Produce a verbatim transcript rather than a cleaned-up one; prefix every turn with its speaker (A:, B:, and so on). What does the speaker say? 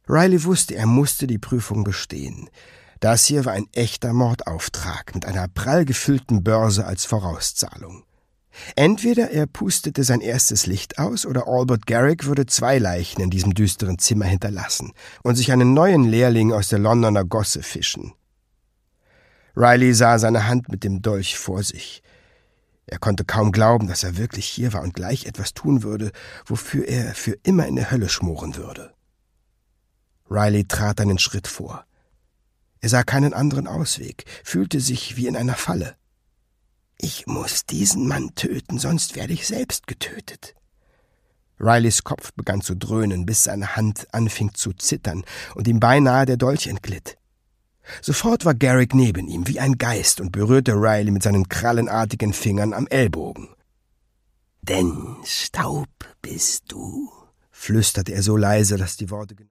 A: Riley wusste, er musste die Prüfung bestehen. Das hier war ein echter Mordauftrag mit einer prall gefüllten Börse als Vorauszahlung. Entweder er pustete sein erstes Licht aus, oder Albert Garrick würde zwei Leichen in diesem düsteren Zimmer hinterlassen und sich einen neuen Lehrling aus der Londoner Gosse fischen. Riley sah seine Hand mit dem Dolch vor sich. Er konnte kaum glauben, dass er wirklich hier war und gleich etwas tun würde, wofür er für immer in der Hölle schmoren würde. Riley trat einen Schritt vor. Er sah keinen anderen Ausweg, fühlte sich wie in einer Falle. »Ich muss diesen Mann töten, sonst werde ich selbst getötet.« Rileys Kopf begann zu dröhnen, bis seine Hand anfing zu zittern und ihm beinahe der Dolch entglitt. Sofort war Garrick neben ihm, wie ein Geist, und berührte Riley mit seinen krallenartigen Fingern am Ellbogen. »Denn Staub bist du«, flüsterte er so leise, dass die Worte